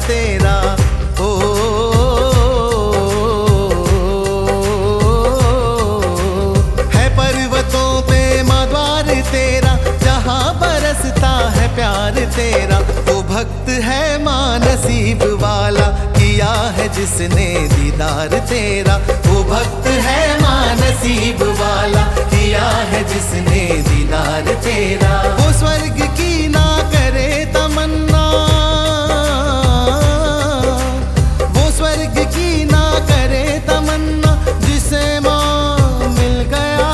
तेरा। ओ है पर्वतों पे माँ द्वार तेरा, जहाँ बरसता है प्यार तेरा। वो भक्त है माँ नसीब वाला, किया है जिसने दीदार तेरा। वो भक्त है माँ नसीब वाला, किया है जिसने दीदार तेरा। वो स्वर्ग की ना करे तमन्ना, वो स्वर्ग की ना करे तमन्ना, जिसे माँ मिल गया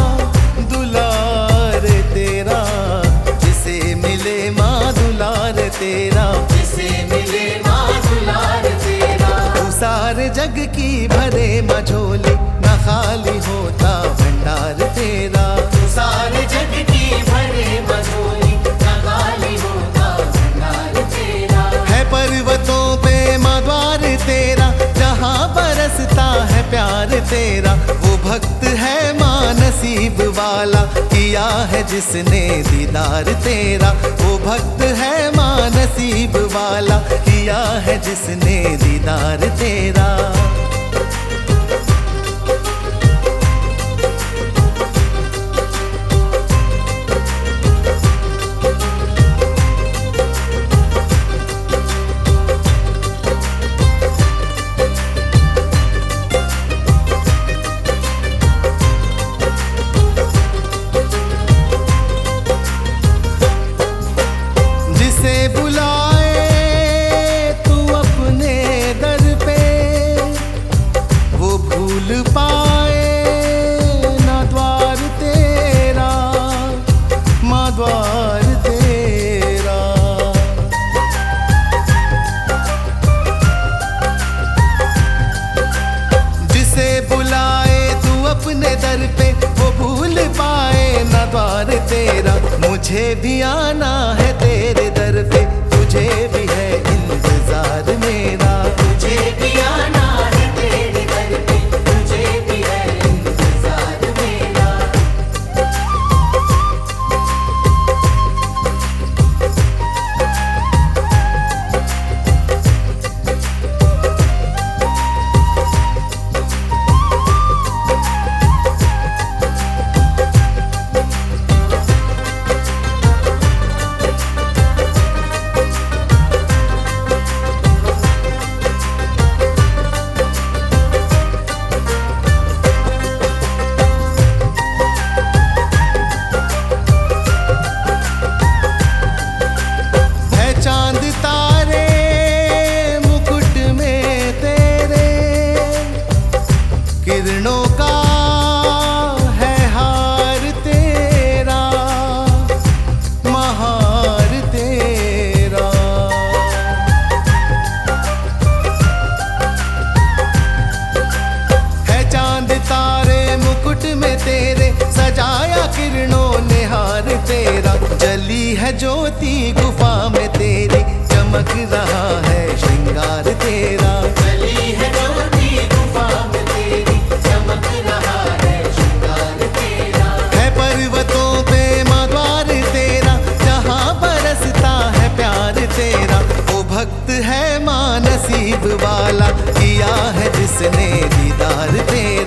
दुलार तेरा। जिसे मिले माँ दुलार तेरा, जिसे मिले माँ दुलार तेरा। तू सारे जग की भरे मझोली, ना खाली होता भंडार तेरा। तू सारे जग की भरे मझोली, ना खाली होता भंडार तेरा। है पर्वतों पे माँ द्वार तेरा, जहाँ बरसता है प्यार तेरा। वो भक्त है माँ नसीब वाला, किया है जिसने दीदार तेरा। वो भक्त है माँ नसीब वाला, किया है जिसने दीदार तेरा। जिसे बुलाए तू अपने दर पे, वो भूल पाए ना द्वार तेरा, माँ द्वार तेरा। जिसे बुलाए तू अपने दर पे, वो भूल पाए ना द्वार तेरा। मुझे भी आना है तेरे दर पे, तुझे भी है इंतजार मेरा। तुझे भी आना है तेरे दर पे, तुझे भी है इंतजार मेरा। चांद तारे मुकुट में तेरे, किरणों का है हार तेरा, महार तेरा। है चांद तारे मुकुट में तेरे, सजाया किरणों ने हार तेरा। जली है ज्योति गुफा में तेरी, चमक रहा है श्रृंगार तेरा। जली है ज्योति गुफा में तेरी, चमक रहा है श्रृंगार तेरा। है पर्वतों पे माँ द्वार तेरा, जहाँ बरसता है प्यार तेरा। वो भक्त है माँ नसीब वाला, किया है जिसने दीदार तेरा।